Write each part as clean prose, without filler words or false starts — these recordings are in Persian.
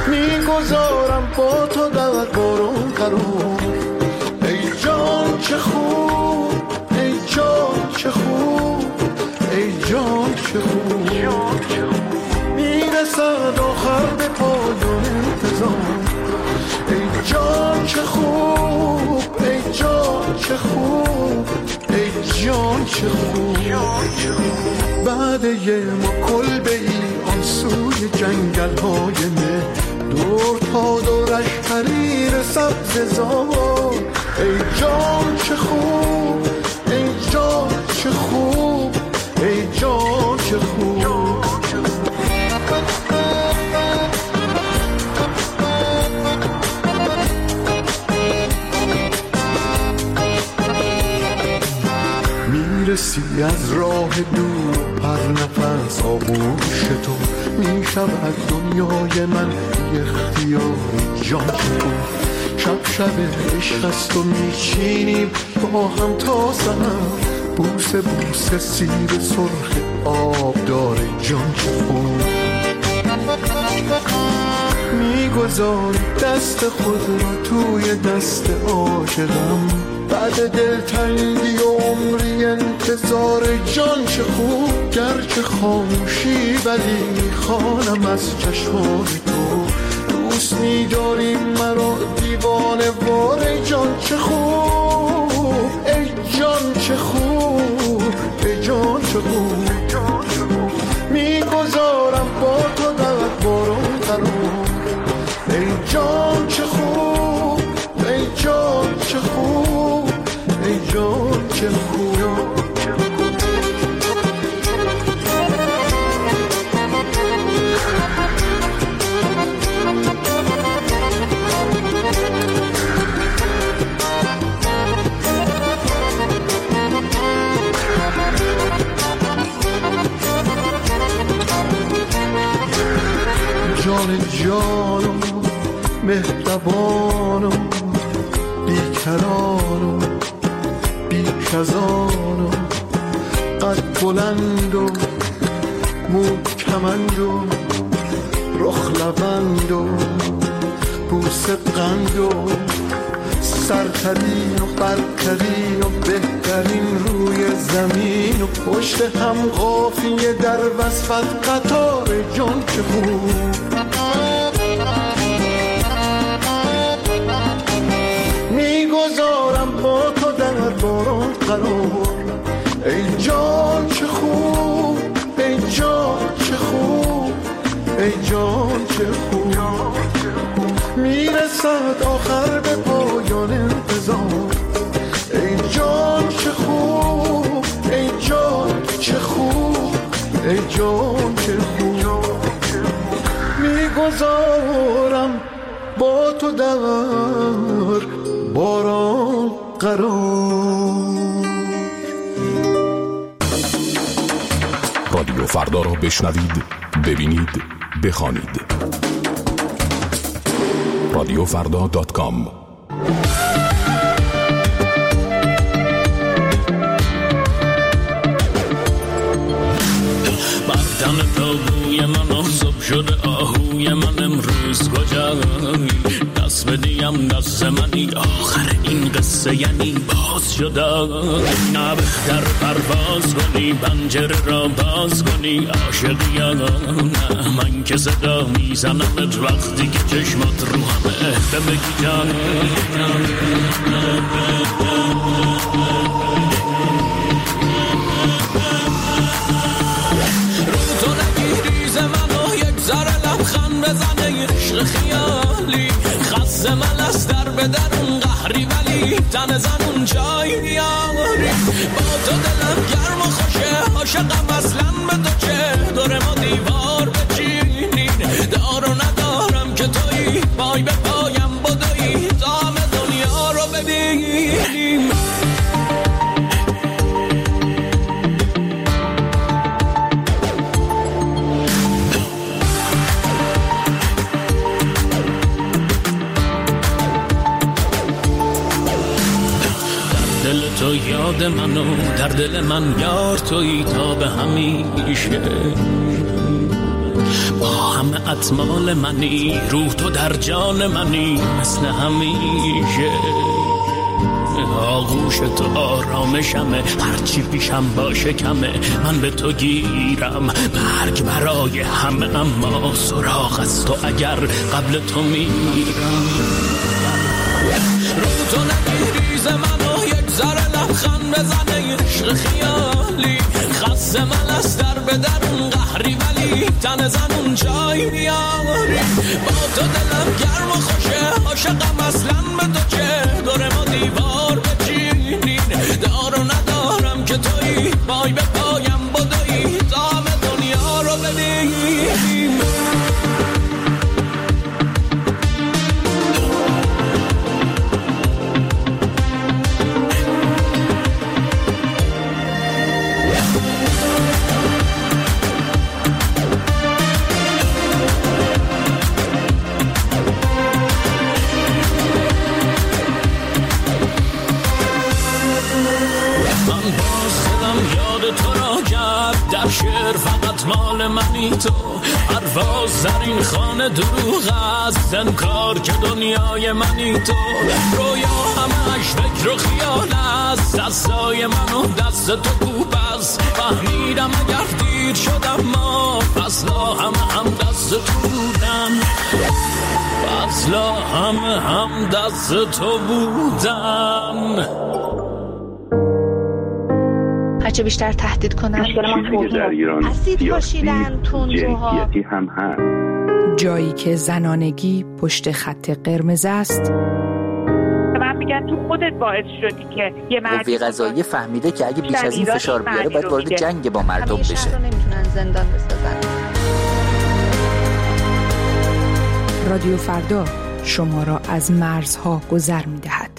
میگذارم با تو در بارون قرار. ای جان چه خوب، ای جان چه خوب، ای جان چه خوب. میرسد آخر به پایان انتظار. ای جان چه خوب، ای جان چه خوب، ای جان چه خوب. بعد یه ما کلبه ای آن سوی جنگل های مه، دور تا دورش حریر سبز زار. ای جان چه خوب، ای جان چه خوب، ای جان چه خوب. میرسی از راه دور پر نفس آغوش تو، میشود دنیای من بی اختیار جان تو. شب شب عشق است و میچینیم با هم تا سحر، بوسه بوسه سیر سرخ آب داره جان تو. میگذاری دست خود را توی دست عاشقم، بعد دلتنگی و عمری انتظار جان چه خوب. گرچه خاموشی ولی میخوانم از چشمان تو، دوست می‌داری مرا دیوانه وار. ای جان چه خوب، ای جان چه خوب، ای جان چه خوب. میگذارم با تو در بارون قرار. ای جان چه خوب، ای جان چه خوب، ای جان چه خوب. جان جانم مهربانم بیکرانم بیکزانم، قد بلند و مو کمند و رخ لبند و بوسه قند و سرترین و برترین و بهترین روی زمین و پشت هم قافیه در وصفت قطار جان چه خوب. میگذارم با تو در بارون قرار. ای جان چه خوب، ای جان چه خوب، ای جان چه خوب. میرسد آخر به پایان انتظار. ای جان چه خوب، ای جان چه خوب، ای جان چه خوب. میگذارم با تو در باران قرار. رادیو فردا را بشنوید، ببینید، بخوانید. radiofrda.com. بردن پاگوی من آزاب شده آهوی من امروز کجایی؟ دست بدیم دست منی آخر این قصه یعنی باز شده. نه بهتر پرواز کنی پنجره را باز کنی عاشقی یا نه؟ من که صدا میزنمت وقتی که چشمات رو همه بگی جان. رو تو نگیری ز منو یک ذره لبخند بزنه عشق خیالی. خسته من از در به درون قهری ولی تن زنون جای بیاری. با تو دلم گرم و خوشه عاشقم اصلا به تو چه دور ما دیوار بچینین. دار و ندارم که تویی پای به پایم بدویی تا همه دنیا رو ببینیم. تو یاد منو در دل من یار تویی تا به همیشه. با همه اطمال منی، روح تو در جان منی، مثل همیشه آغوش تو آرامشمه، هرچی پیشم باشه کمه، من به تو گیرم، مرگ برای همه اما سراغ از تو اگر قبل تو میرم. رو تو نگیریز منو یک ذره لبخند بزنه، عشق خیالی خسته من از در به درون قهری، ولی تن زنون جای میاری. با تو دلم گرم و خوشه، عاشقم اصلا به تو چه، دور ما دیوار بچینین، دار و ندارم که تویی، پای به پایم بدویی تا همه دنیا رو ببینیم. در شعر فقط مال منی تو، پرواز در این خانه دروغ است، انکار که دنیای منی تو، رویا همش فکر و خیال است، دستای منو دست تو کوب است، فهمیدم اگر دیر شدم ما فصلا هم دست تو بودن، فصلا هم دست تو بودن. هرچه بیشتر تهدید کنن اسید پاشیدن تندروها هم هست. جایی که زنانگی پشت خط قرمز است، من میگن تو خودت باعث شدی که یه قوه قضاییه فهمیده که اگه بیش از این فشار بیاره باید وارد جنگ با مردم بشه. شهر رو نمیتونن زندان بسازن. رادیو فردا شما را از مرزها گذر میدهد.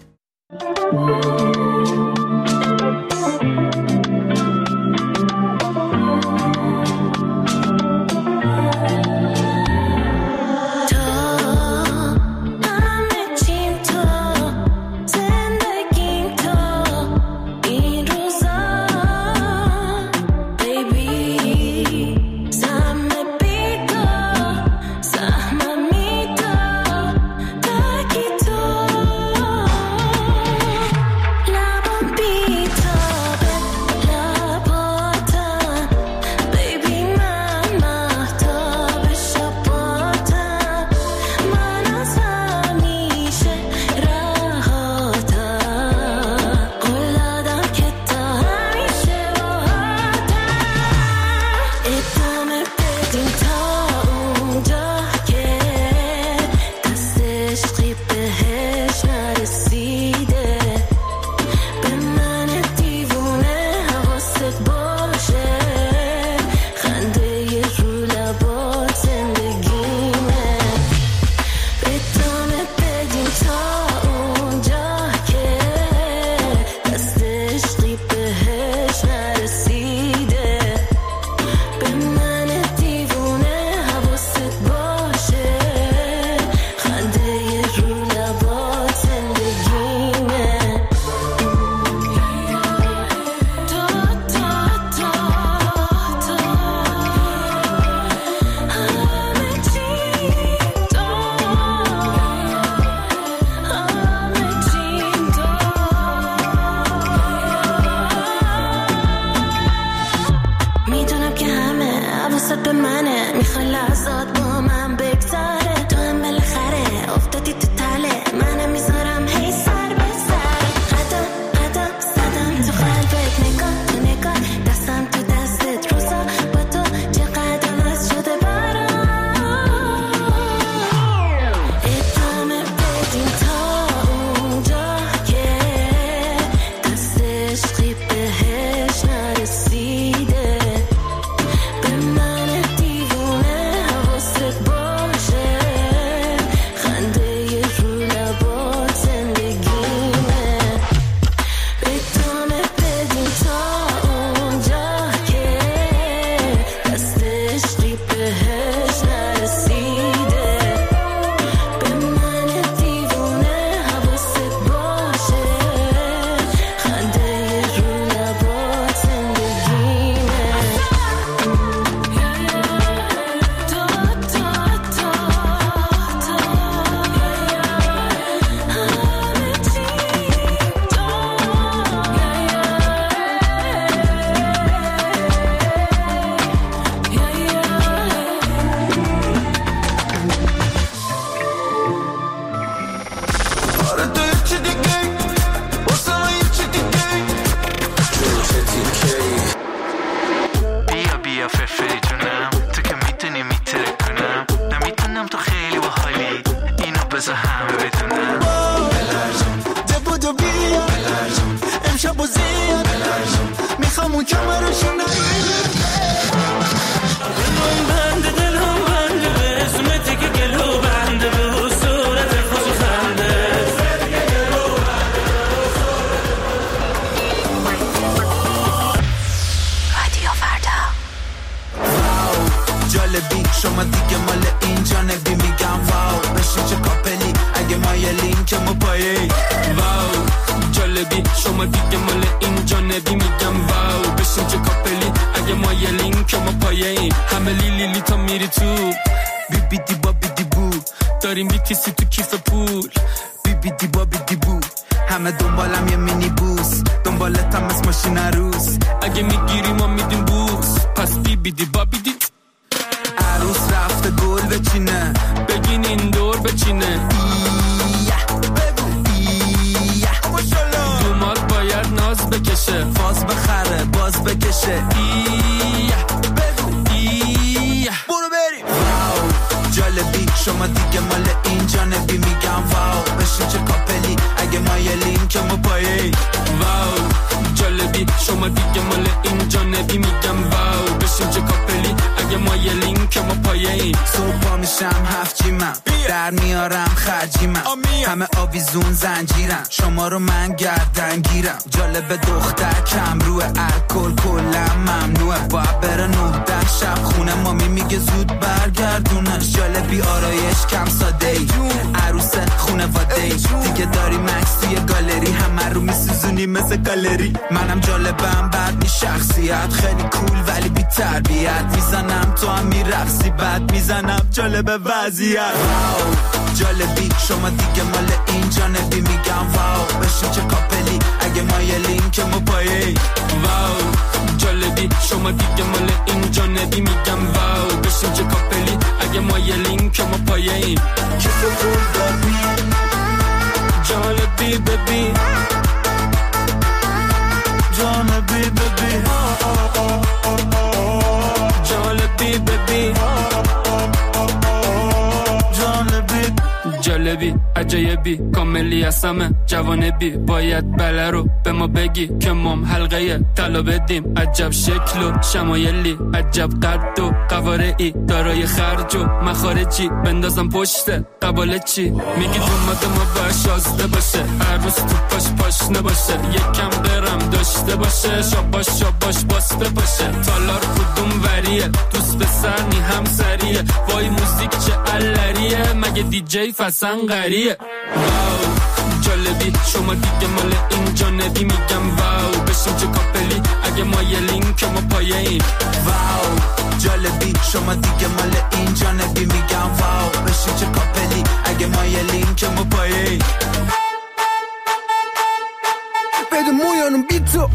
بذار همه بدونن بلرزون دبودو بیا بلرزون امشب و زیاد بلرزون میخوام اون کمرشو نگیره دلم بنده به اسمتی که گلو بنده به صورت خوش خنده رادیو فردا. جالبی شما دیگه مال اینجا نبی میگم واو بشین چه کاپلی اگه مایلین که ما پایه واو جالبی شما دیگه مال اینجا نبی میگم واو بشین چه کاپلی اگه مایلین که ما پایه همه لیلی تا میری تو بی بی دی با بی دی بو داریم بیتیسی تو کیف پول بی بی دی با بی دی بو همه دنبالم یه مینی بوس دنبالتم از ماشین عروس اگه میگیری ما میدیم بوس پس بی بی دی با بی دی عروس رفته گل بچینه بگین این دور بچینه دومات باید ناز بکشه فاز بخره باز بکشه برو بریم واو جالبی شما دیگه مال اینجا نبی میگم واو بشین چه کاپلی اگه مایلین که ما پایه واو جالبی شما دیگه مال اینجا نبی میگم واو بشین چه کاپلی اگه مایلین که ما پایه صبح پا میشم هفت جیمم در میارم خرجیمم همه آویزون زنجیرم شما رو من گردن گیرم جالب دختر کم روه الکل کلم ممنوعه باید بره 9 شب خونه مامی میگه زود برگردونش جالبی آرایش کم ساده ای عروس خونه واده ای دیگه داری مکس توی گالری همه رو میسوزونی مثل گالری منم جالبم بعد می شخصیت خیلی کول ولی بی تربیت میزنم تو هم میرقصی بعد میزنم جالب وضعیت جالبی شما دیگه مال اینجا نبی میگم واو بشین چه کاپلی اگه مایلین که ما پایه واو جالبی شما دیگه مال اینجا نبی میگم واو بشین چه کاپلی اگه مایلین که ما پایه جالبی ببین جالبی ببین جالبی ببین جالبی عجایبی کاملی هستمه جوانبی باید بله رو به ما بگی که مام حلقه طلا بدیم عجب شکل و شمایلی عجب قد و قوارعی دارای خرج و مخارجی بندازم پشت قباله چی میگی دومات ما باید شازده باشه عروس تو پاش نباشه یکم درم داشته باشه شاباش باسته باشه تالار کدوم وریه دوست به سرنی همسریه وای موزیک چه علریه مگه دیجی فسن غریه واو جالبی شما دیگه مال اینجا نبی میگم واو بشین چه کاپلی اگه مایلین که ما پایه ایم واو جالبی شما دیگه مال اینجا نبی میگم واو بشین چه کاپلی اگه مایلین که ما پایه ایم بده مویانم بی تو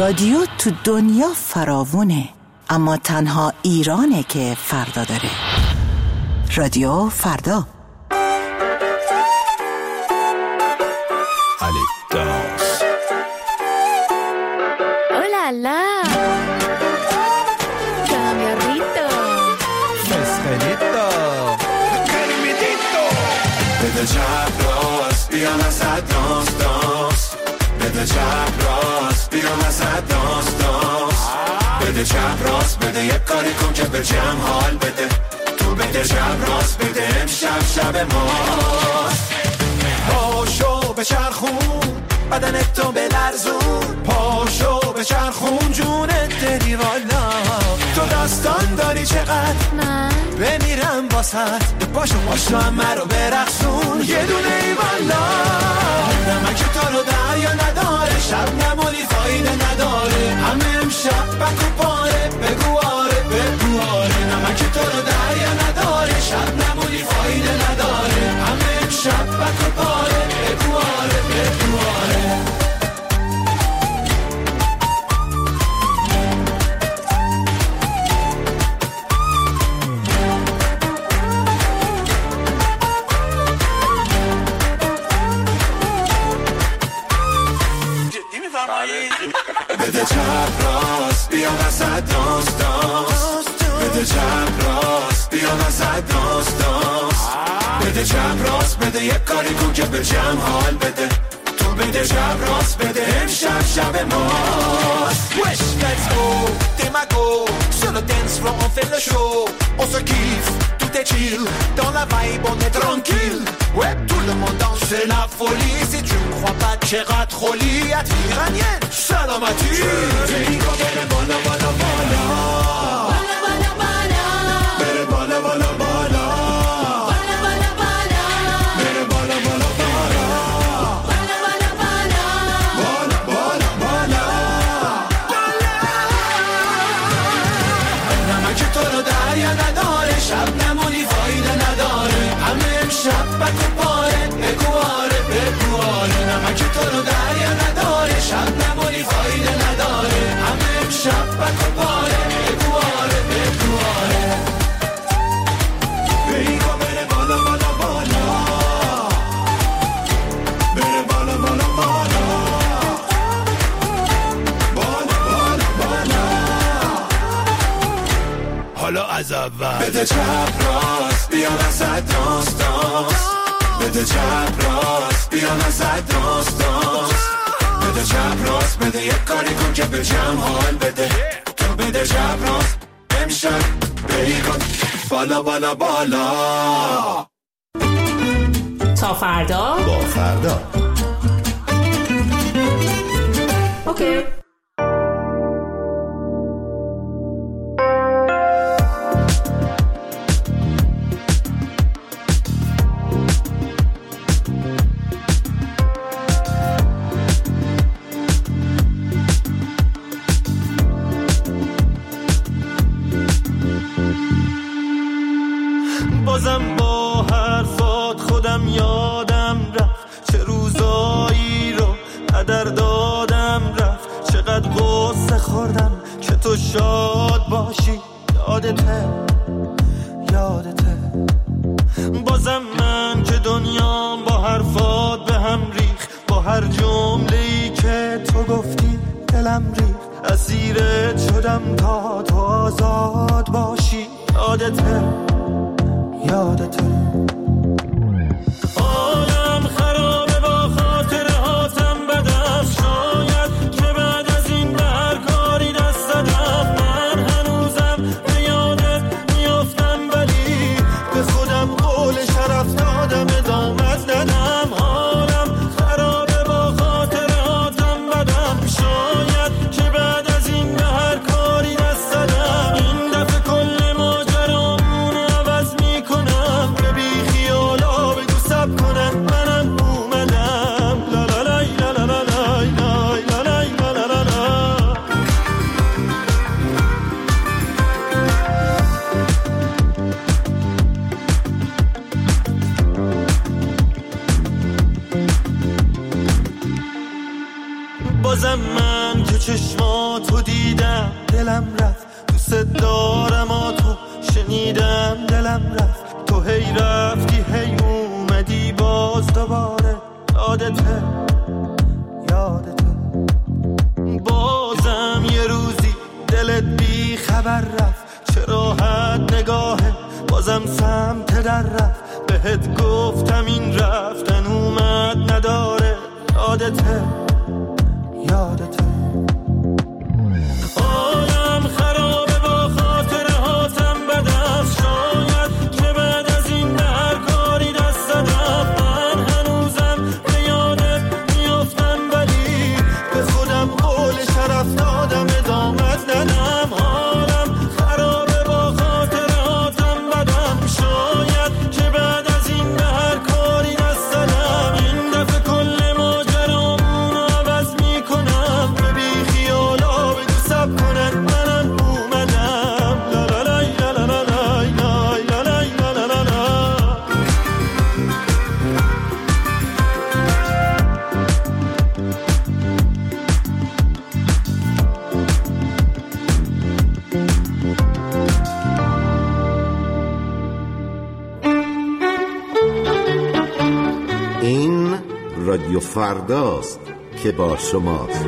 رادیو تو دنیا فراوونه، اما تنها ایرانه که فردا داره. رادیو فردا. Hola, cambiarrito, fresquelito, carimidito. بده جب راست بیا وسط دانس دانس، بده جب راست بیا وسط دانس دانس، بده جب راست بده یک کاری کن که به جمع حال بده، تو بده جب راست بده امشب شب ماست. پاشو بچرخون بدنت تو بلرزون، پاشو بچرخون جونت دلی والا، تو داستان داری چقدر من بمیرم واسط، پاشو همه رو برقصون یه دونه ای والا. نمک تو رو دریا نداره، شب نمالی فایده نداره، همه امشب بکو پاره بگو آره بگو آره. نمک تو رو دریا نداره، شب نمالی فایده نداره، همه امشب بکو پاره بگو آره بگو آره. بده چپ راست بیا وسط دانس دانس، بده چپ راست بیا وسط دانس دانس، بده چپ راست بده یک کاری کن که به جمع حال بده، تو بده چپ راست بده امشب شب ماست. Wesh, let's go, démago, sur le dance floor on fait le show, on se kiffe, tout est chill, dans la vibe on est tranquille. Ouais, tout le monde danse, c'est la folie, si tu ne crois pas tchera troli, attire iranienne, salamati. Rico, bere bola bola bola, bola bola bola, bere bola bola bola, bola bola bola, bere bola bola bola, bola bola bola, bola bola bola. نمک تو رو دریا نداره، شب نمونی فایده نداره، همه امشب بکو پاره بگو آره بگو آره. نمک تو رو دریا نداره، شب نمونی فایده نداره، همه امشب بکو پاره بگو آره بگو آره. بیگا بره بالا بالا بالا، بره بالا بالا بالا، بالا بالا بالا. حالا از اول بده چپ راست بیا وسط دانس دانس، بده چپ راست بیا وسط دانس دانس، بده چپ راست بده یک کاری کن که به جمع حال بده، تو بده چپ راست امشب بری کن بالا بالا بالا. تا فردا با فردا. اوکی. بازم با حرفات خودم یادم رفت، چه روزایی رو هدر دادم رفت، چقدر غصه خوردم که تو شاد باشی، یادته یادته. بازم من که دنیام با حرفات به هم ریخ، با هر جمله‌ای که تو گفتی دلم ریخ، اسیرت شدم تا تو آزاد باشی، یادته یادته. عالم خرابه با خاطر هاتم بدم، شاید که بعد از این به هر کاری دست دادم، من هنوزم به یادت میافتم ولی به خودم قول شرف دادم ادامت ندم. عالم خرابه با خاطر هاتم بدم، شاید که بعد از این به هر کاری دست دادم، این دفعه کل ماجرام دلم رفت دوست دارم تو شنیدم دلم رفت تو هی رفتی هی اومدی باز دوباره یادته بازم یه روزی دلت بی خبر رفت چه راحت نگاهه بازم سمت در رفت بهت گفتم این رفتن اومد نداره یادته آدم خرابه با خاطره هاتم بدم شاید که بعد از این در کاری دست دادم من هنوزم به یادت میافتم ولی به خودم قول شرف دادم ادامت ندم حالم خرابه با خاطره هاتم بدم شاید که بعد از این در کاری دست دادم این دفعه کل ماجرامون عوض میکنم به بی خیالا بگو سب کنن منم اومدم لا لا لا لا لا لا لا لا لا لا. این رادیو فرداست که با شماست.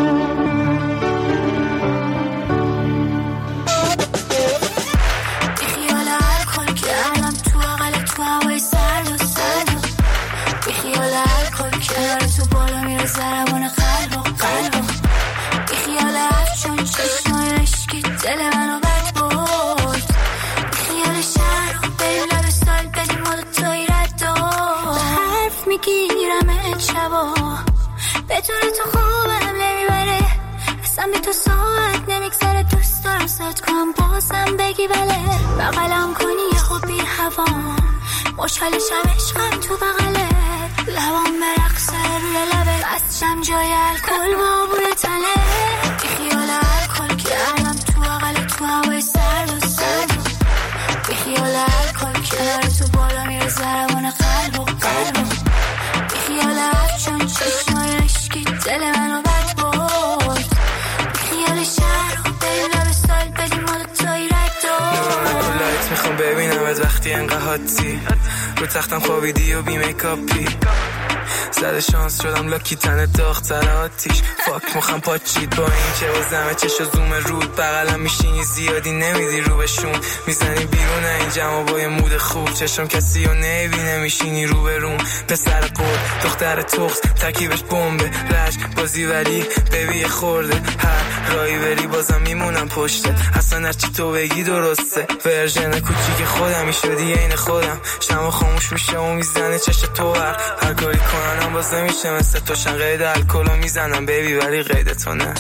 بیخیال الکل کردم تو اقل تو هوای سرد و بیخیال الکل کردم تو بالا میره ضربان قلب بیخیال افشون چشمای عشقی دل منو بد برد بیخیال شهر رو بریم لب سال بدیم ما دوتایی رد و حرف میگیرم شبا بدون تو خوبم نمیبره اصلا بی تو ساعت نمیگذره دوست دارم ساعت کنم بازم بگی بله بغلم کنی یه خوب بی هوا مشکلشم عشقم تو بغله لبام برقصه روی لبه بستشم جای الکل بابور تنه بیخیال الکل کردم تو اقل تو هوای سرد و بیخیال الکل کردم تو بالا میره ضربان قلب بیخیال افشون چشمای عشقی دل منو بد برد بیخیال شهر رو بریم لب سال بدیم ما دوتایی رد و لایت میخوام ببینم از وقتی انقدر حاتی رو تختم خوابیدی و بی میکاپی زده شانس شدم لاکی تن داغ تر آتیش فاک مخم پاچید با این که بازمه چش و زوم رود بغلم میشینی زیادی نمیدی رو بهشون میزنی بیرون این جمع با یه مود خوب چشم کسی رو نبینه میشینی رو به روم پسر قول دختر تخص ترکیبش بمبه رج بازی ولی ببی خورده هر رایی بری بازم میمونم پشته اصلا هرچی تو بگی درسته ورژن کوچیک خودمی شدی عین خودم شما خاموش میشه و میزنه چش تو هر کاری کننم باز نمیشه مثل توشن قید الکلو میزنم بیبی ولی قید تو نه.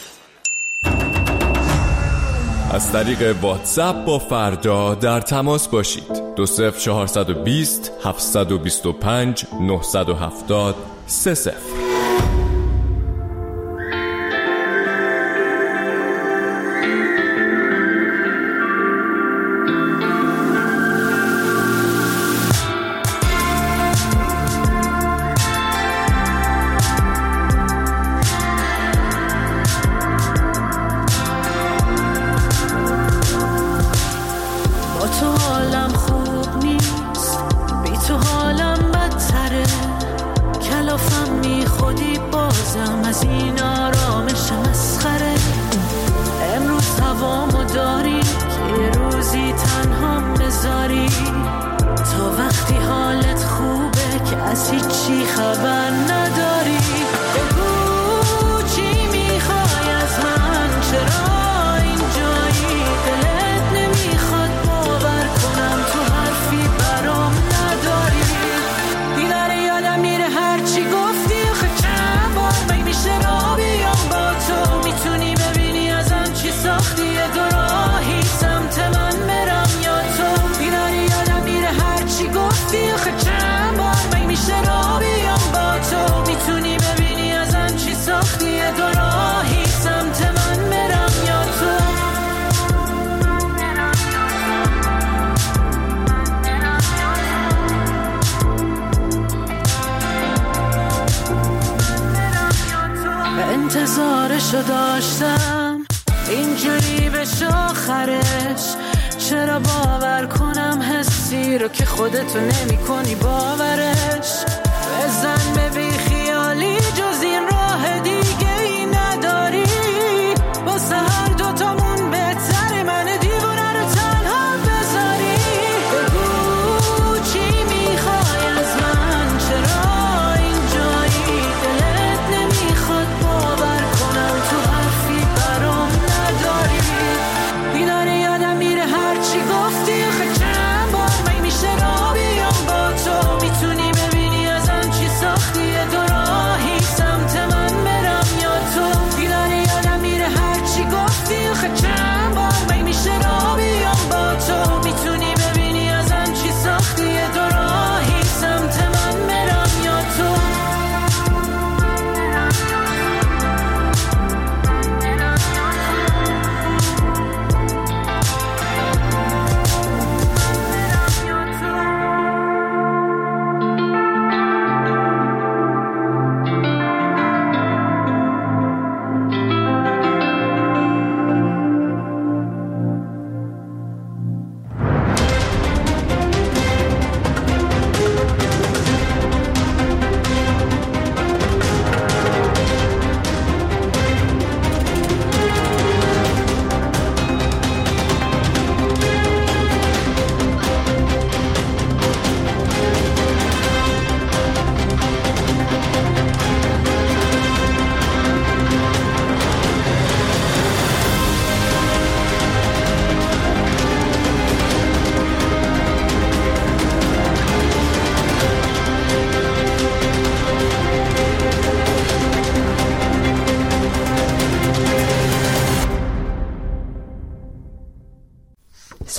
از طریق واتساپ با فردا در تماس باشید 20420 725 970 30. انتظارشو داشتم اینجوری بشه آخرش. چرا باور کنم حسی رو که خودتو نمی کنی باورش.